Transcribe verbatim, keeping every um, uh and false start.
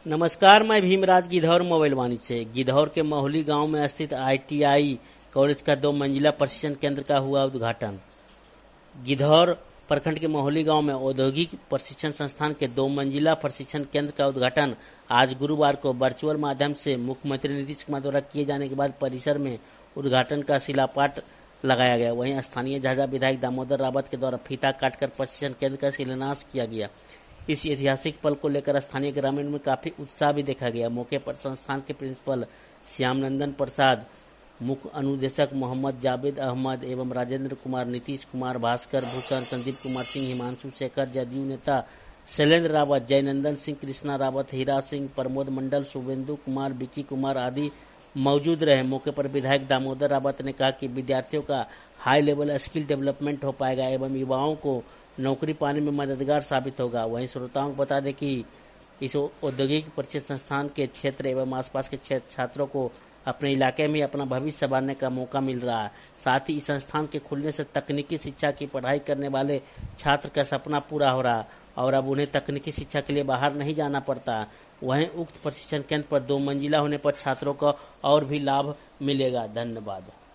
नमस्कार, मैं भीमराज गिद्धौर मोबाइल वाणिज्य से। गिद्धौर के महुली गांव में स्थित आई टी आई कॉलेज का दो मंजिला प्रशिक्षण केंद्र का हुआ उद्घाटन। गिद्धौर प्रखंड के महुली गांव में औद्योगिक प्रशिक्षण संस्थान के दो मंजिला प्रशिक्षण केंद्र का उद्घाटन आज गुरुवार को वर्चुअल माध्यम से मुख्यमंत्री नीतीश कुमार द्वारा किए जाने के बाद परिसर में उद्घाटन का शिलान्यास लगाया गया। वहीं स्थानीय झाझा विधायक दामोदर रावत के द्वारा फीता काटकर प्रशिक्षण केंद्र का शिलान्यास किया गया। इस ऐतिहासिक पल को लेकर स्थानीय ग्रामीण में काफी उत्साह भी देखा गया। मौके पर संस्थान के प्रिंसिपल श्याम नंदन प्रसाद, मुख्य अनुदेशक मोहम्मद जावेद अहमद एवं राजेंद्र कुमार, नीतीश कुमार, भास्कर भूषण, संदीप कुमार सिंह, हिमांशु शेखर, जदयू नेता शैलेंद्र रावत, जयनंदन सिंह, कृष्णा रावत, हीरा सिंह, प्रमोद मंडल, शुभेंदु कुमार, विकी कुमार आदि मौजूद रहे। मौके पर विधायक दामोदर रावत ने कहा कि विद्यार्थियों का हाई लेवल स्किल डेवलपमेंट हो पाएगा एवं युवाओं को नौकरी पाने में मददगार साबित होगा। वहीं श्रोताओं को बता दें कि इस औद्योगिक प्रशिक्षण संस्थान के क्षेत्र एवं आसपास के क्षेत्र छात्रों को अपने इलाके में अपना भविष्य संवारने का मौका मिल रहा है। साथ ही इस संस्थान के खुलने से तकनीकी शिक्षा की पढ़ाई करने वाले छात्र का सपना पूरा हो रहा है और अब उन्हें तकनीकी शिक्षा के लिए बाहर नहीं जाना पड़ता। वहीं उक्त प्रशिक्षण केंद्र पर दो मंजिला होने पर छात्रों को और भी लाभ मिलेगा। धन्यवाद।